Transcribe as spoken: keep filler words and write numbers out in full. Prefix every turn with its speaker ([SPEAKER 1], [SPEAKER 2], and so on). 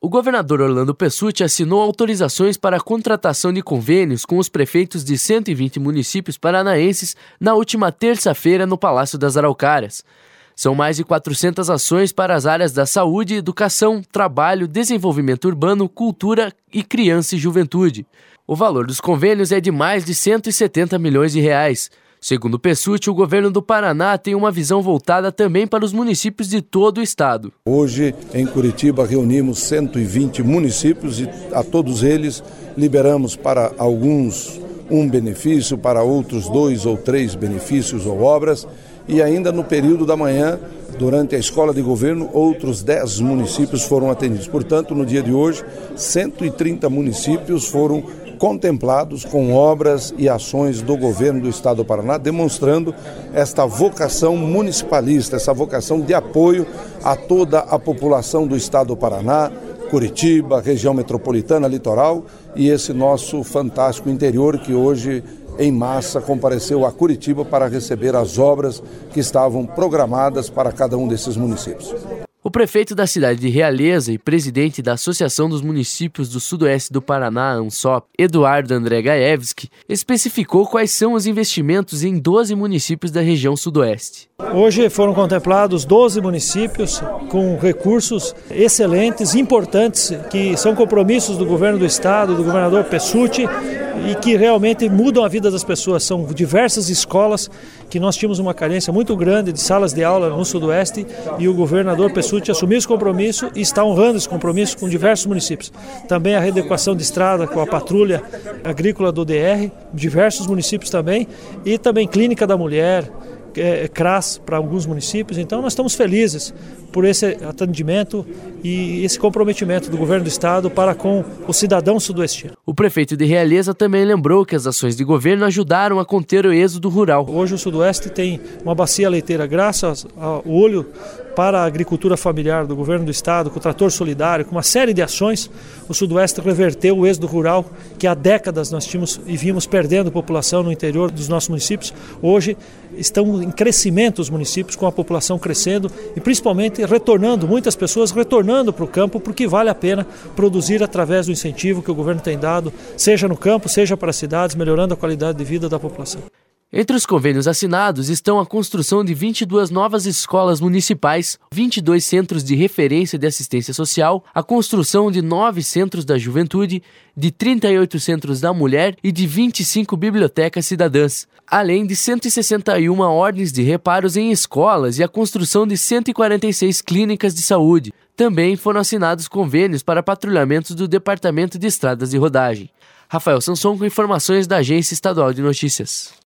[SPEAKER 1] O governador Orlando Pessutti assinou autorizações para a contratação de convênios com os prefeitos de cento e vinte municípios paranaenses na última terça-feira no Palácio das Araucárias. São mais de quatrocentas ações para as áreas da saúde, educação, trabalho, desenvolvimento urbano, cultura e criança e juventude. O valor dos convênios é de mais de cento e setenta milhões de reais. Segundo Pessutti, o governo do Paraná tem uma visão voltada também para os municípios de todo o estado.
[SPEAKER 2] Hoje, em Curitiba, reunimos cento e vinte municípios e a todos eles liberamos para alguns um benefício, para outros dois ou três benefícios ou obras. E ainda no período da manhã, durante a escola de governo, outros dez municípios foram atendidos. Portanto, no dia de hoje, cento e trinta municípios foram contemplados com obras e ações do governo do estado do Paraná, demonstrando esta vocação municipalista, essa vocação de apoio a toda a população do estado do Paraná, Curitiba, região metropolitana, litoral e esse nosso fantástico interior que hoje, em massa, compareceu a Curitiba para receber as obras que estavam programadas para cada um desses municípios.
[SPEAKER 1] O prefeito da cidade de Realeza e presidente da Associação dos Municípios do Sudoeste do Paraná, ANSOP, Eduardo André Gaevski, especificou quais são os investimentos em doze municípios da região sudoeste.
[SPEAKER 3] Hoje foram contemplados doze municípios com recursos excelentes, importantes, que são compromissos do governo do estado, do governador Pessutti, e que realmente mudam a vida das pessoas. São diversas escolas que nós tínhamos uma carência muito grande de salas de aula no sudoeste e o governador Pessutti assumiu esse compromisso e está honrando esse compromisso com diversos municípios. Também a readequação de estrada com a patrulha agrícola do D R, diversos municípios também, e também clínica da mulher, é, C R A S para alguns municípios. Então nós estamos felizes por esse atendimento e esse comprometimento do governo do estado para com o cidadão sudoestino.
[SPEAKER 1] O prefeito de Realeza também lembrou que as ações de governo ajudaram a conter o êxodo rural.
[SPEAKER 3] Hoje o sudoeste tem uma bacia leiteira graças ao olho para a agricultura familiar do governo do estado, com o trator solidário, com uma série de ações. O sudoeste reverteu o êxodo rural que há décadas nós tínhamos e vimos perdendo população no interior dos nossos municípios. Hoje estão em crescimento os municípios, com a população crescendo e principalmente retornando, muitas pessoas retornando para o campo, porque vale a pena produzir através do incentivo que o governo tem dado, seja no campo, seja para as cidades, melhorando a qualidade de vida da população.
[SPEAKER 1] Entre os convênios assinados estão a construção de vinte e duas novas escolas municipais, vinte e dois centros de referência de assistência social, a construção de nove centros da juventude, de trinta e oito centros da mulher e de vinte e cinco bibliotecas cidadãs, além de cento e sessenta e uma ordens de reparos em escolas e a construção de cento e quarenta e seis clínicas de saúde. Também foram assinados convênios para patrulhamentos do Departamento de Estradas de Rodagem. Rafael Sanson com informações da Agência Estadual de Notícias.